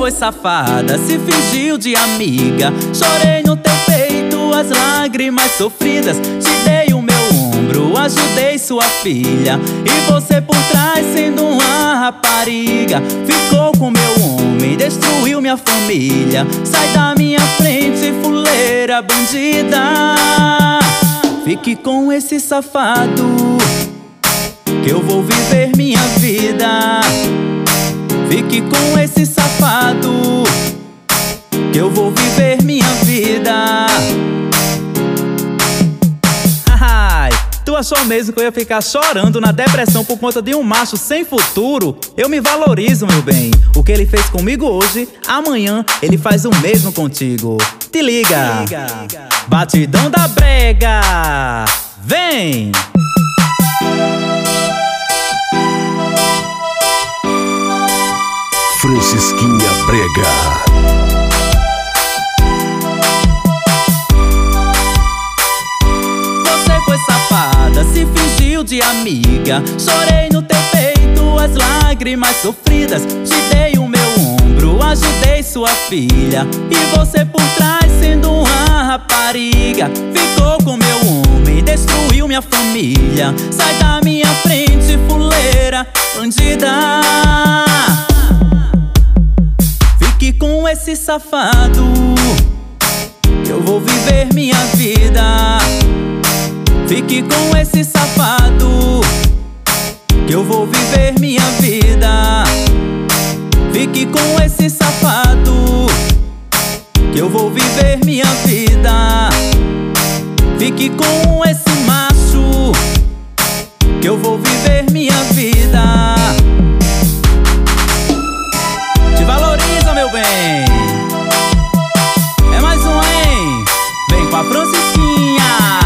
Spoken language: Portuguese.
foi safada, se fingiu de amiga. Chorei no teu peito as lágrimas sofridas. Te dei o meu ombro, ajudei sua filha. E você por trás sendo uma rapariga. Ficou com meu homem, destruiu minha família. Sai da minha frente, fuleira bandida. Fique com esse safado, que eu vou viver minha vida. Fique com esse safado, que eu vou viver minha vida. Ai, tu achou mesmo que eu ia ficar chorando na depressão por conta de um macho sem futuro? Eu me valorizo, meu bem. O que ele fez comigo hoje, amanhã ele faz o mesmo contigo. Te liga, batidão da brega, vem! Francisquinha Brega. Você foi safada, se fingiu de amiga. Chorei no teu peito as lágrimas sofridas. Te dei o meu ombro, ajudei sua filha. E você por trás sendo uma rapariga. Ficou com meu homem, destruiu minha família. Sai da minha frente, fuleira bandida. Fique com esse safado, que eu vou viver minha vida. Fique com esse safado, que eu vou viver minha vida. Fique com esse safado, que eu vou viver minha vida. Fique com esse macho, que eu vou viver minha vida. Te valoriza, meu bem. É mais um, hein? Vem com a Francisquinha.